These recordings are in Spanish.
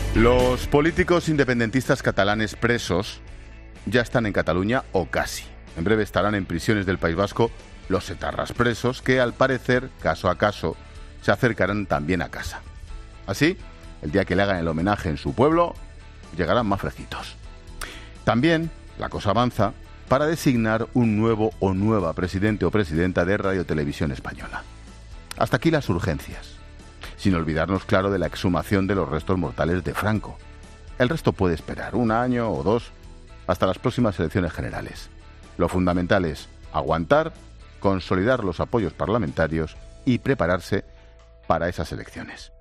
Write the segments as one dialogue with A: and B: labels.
A: Los políticos independentistas catalanes presos ya están en Cataluña o casi. En breve estarán en prisiones del País Vasco los etarras presos que, al parecer, caso a caso, se acercarán también a casa. Así, el día que le hagan el homenaje en su pueblo, llegarán más fresquitos. También la cosa avanza para designar un nuevo o nueva presidente o presidenta de Radio Televisión Española. Hasta aquí las urgencias, sin olvidarnos, claro, de la exhumación de los restos mortales de Franco. El resto puede esperar 1 año o 2 hasta las próximas elecciones generales. Lo fundamental es aguantar, consolidar los apoyos parlamentarios y prepararse para esas elecciones.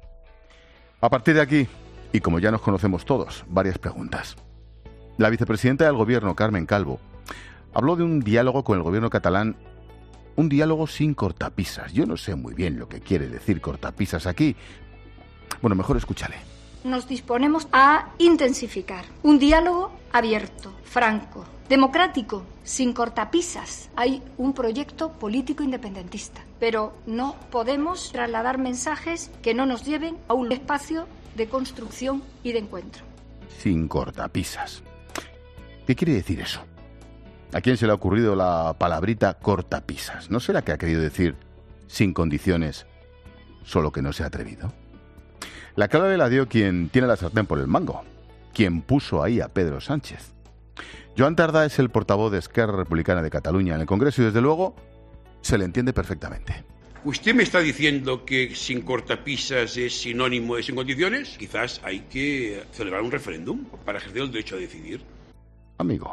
A: A partir de aquí, y como ya nos conocemos todos, varias preguntas. La vicepresidenta del Gobierno, Carmen Calvo, habló de un diálogo con el Gobierno catalán, un diálogo sin cortapisas. Yo no sé muy bien lo que quiere decir cortapisas aquí. Bueno, mejor escúchale.
B: Nos disponemos a intensificar un diálogo abierto, franco, democrático, sin cortapisas. Hay un proyecto político independentista, pero no podemos trasladar mensajes que no nos lleven a un espacio de construcción y de encuentro.
A: Sin cortapisas. ¿Qué quiere decir eso? ¿A quién se le ha ocurrido la palabrita cortapisas? ¿No será que ha querido decir sin condiciones, solo que no se ha atrevido? La clave la dio quien tiene la sartén por el mango, quien puso ahí a Pedro Sánchez. Joan Tardá es el portavoz de Esquerra Republicana de Cataluña en el Congreso y, desde luego, se le entiende perfectamente.
C: ¿Usted me está diciendo que sin cortapisas es sinónimo de sin condiciones? Quizás hay que celebrar un referéndum para ejercer el derecho a decidir.
A: Amigo,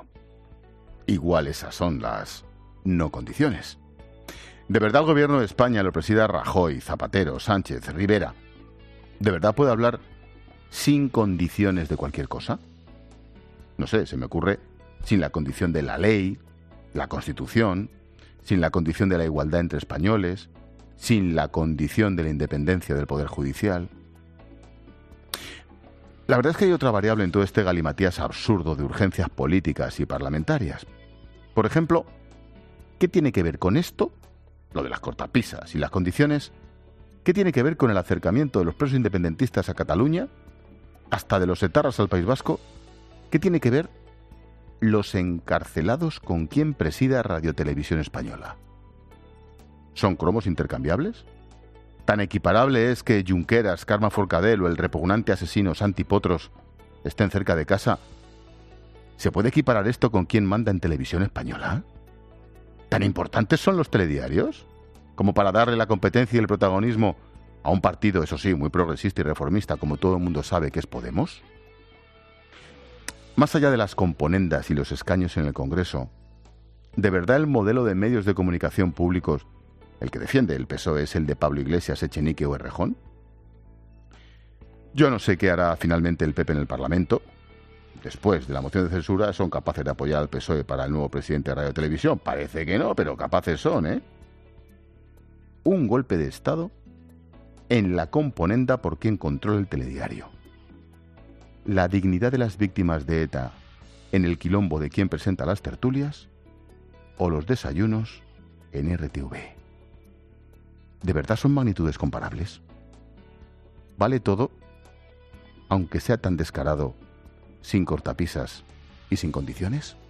A: igual esas son las no condiciones. ¿De verdad el Gobierno de España lo presida Rajoy, Zapatero, Sánchez, Rivera? ¿De verdad puede hablar sin condiciones de cualquier cosa? No sé, se me ocurre sin la condición de la ley, la Constitución, sin la condición de la igualdad entre españoles, sin la condición de la independencia del Poder Judicial. La verdad es que hay otra variable en todo este galimatías absurdo de urgencias políticas y parlamentarias. Por ejemplo, ¿qué tiene que ver con esto, lo de las cortapisas y las condiciones? ¿Qué tiene que ver con el acercamiento de los presos independentistas a Cataluña, hasta de los etarras al País Vasco? ¿Qué tiene que ver los encarcelados con quien presida Radio Televisión Española? ¿Son cromos intercambiables? ¿Tan equiparable es que Junqueras, Carme Forcadell o el repugnante asesino Santi Potros estén cerca de casa? ¿Se puede equiparar esto con quien manda en Televisión Española? ¿Tan importantes son los telediarios como para darle la competencia y el protagonismo a un partido, eso sí, muy progresista y reformista, como todo el mundo sabe que es Podemos? Más allá de las componendas y los escaños en el Congreso, ¿de verdad el modelo de medios de comunicación públicos, el que defiende el PSOE, es el de Pablo Iglesias, Echenique o Errejón? Yo no sé qué hará finalmente el PP en el Parlamento. Después de la moción de censura, son capaces de apoyar al PSOE para el nuevo presidente de Radio Televisión. Parece que no, pero capaces son, ¿eh? Un golpe de Estado en la componenda por quien controla el telediario. La dignidad de las víctimas de ETA en el quilombo de quien presenta las tertulias o los desayunos en RTV. ¿De verdad son magnitudes comparables? ¿Vale todo, aunque sea tan descarado, sin cortapisas y sin condiciones?